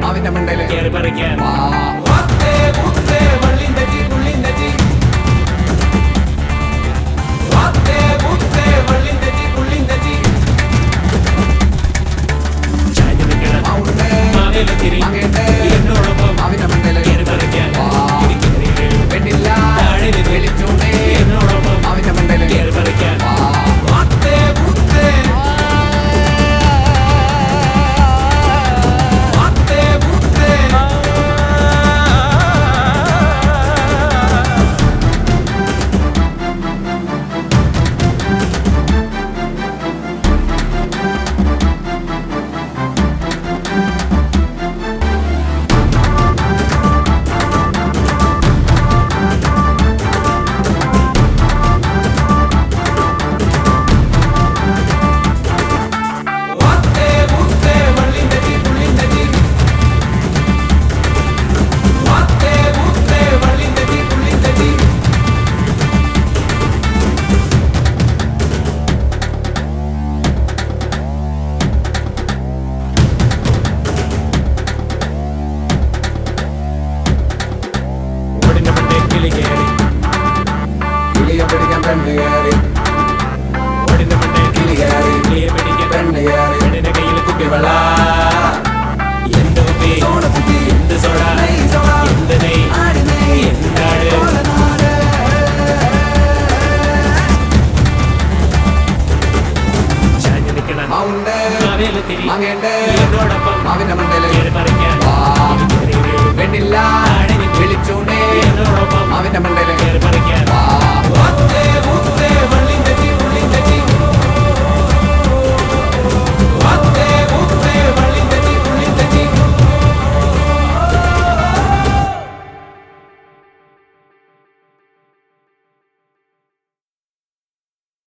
മാവിന്റെ മണ്ടയില് കേറി പറിക്കാൻ എന്നോടൊപ്പം മാവിന്റെ മണ്ടയില് കേറി പറിക്കാൻ പെണ്ണില്ല താഴെ വിളിച്ചോണ്ടേ എന്നോടൊപ്പം മാവിന്റെ മണ്ടയില് കേറി പറിക്കാൻ കിളിയെ പിടിക്കാൻ പെണ്ണ് കയറി ഓടിന്റെ മണ്ടേ കിളി കയറി കിളിയെ പിടിക്കാൻ പെണ്ണ് കയറി പെണ്ണിന്റെ കയ്യിൽ കുപ്പിവെള്ള എന്ത് കുപ്പി സോഡക്കുപ്പി എന്ത് സോഡ നെയ് സോഡ എന്ത് നെയ് ആടി നെയ് എന്താണ് കോലനാട് ചാഞ്ഞു നിൽക്കണം മൗണ്ട് മാവേലത്തിരി മങ്ങേണ്ട്